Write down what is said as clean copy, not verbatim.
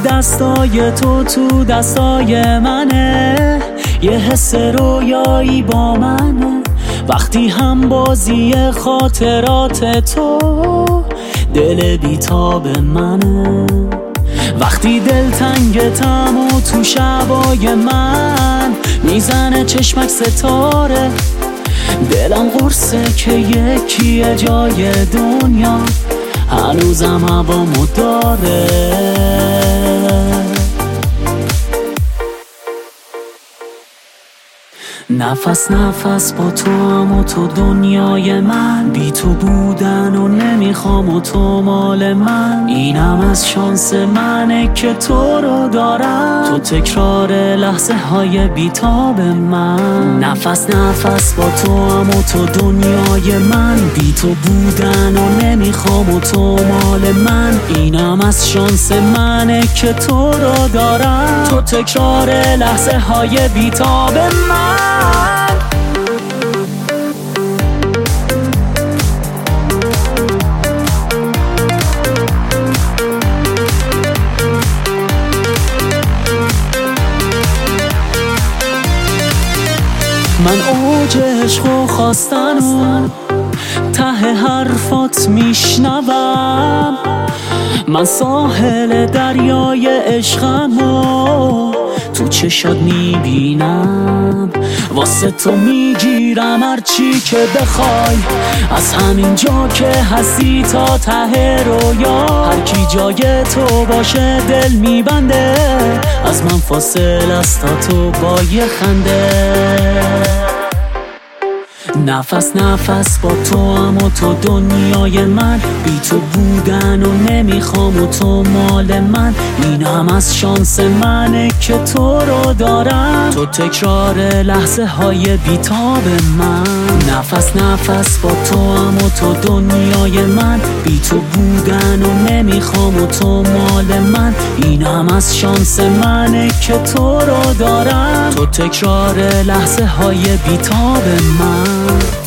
دستای تو دستای منه، یه حس رویایی با منه. وقتی هم بازی خاطرات تو دل بیتاب منه. وقتی دلتنگتم و تو شبای من میزنه چشمک ستاره، دلم قرصه که یکیه جای دنیا هنوزم هوامو داره. نفس نفس با تو هم و تو دنیای من، بی تو بودن و نمیخوام و تو مال من. اینم از شانس منه که تو رو دارم، تو تکرار لحظه های بیتاب من. نفس نفس با تو هم و تو دنیای من، بی تو بودن و نمیخوام و تو مال من. اینم از شانس منه که تو رو دارم، تو تکرار لحظه های بیتاب من. من اوج عشق و خواستن و ته حرفات میشنوم، من ساحل دریای عشقم و تو چشات میبینم. واسه تو میگیرم هرچی که بخوای، از همین جا که هستی تا ته رویا. هر کی جای تو باشه دل میبنده، از من فاصل است تا تو با یه خنده. نفس نفس با تو هم و تو دنیای من، بی تو بودن و نمیخوام و تو مال من. این هم از شانس منه که تو رو دارم، تو تکرار لحظه های بیتاب من. نفس نفس با تو هم و تو دنیای من، بی تو بودن و نمیخوام و تو مال من. این هم از شانس منه که تو رو دارم، تو تکرار لحظه های بیتاب من.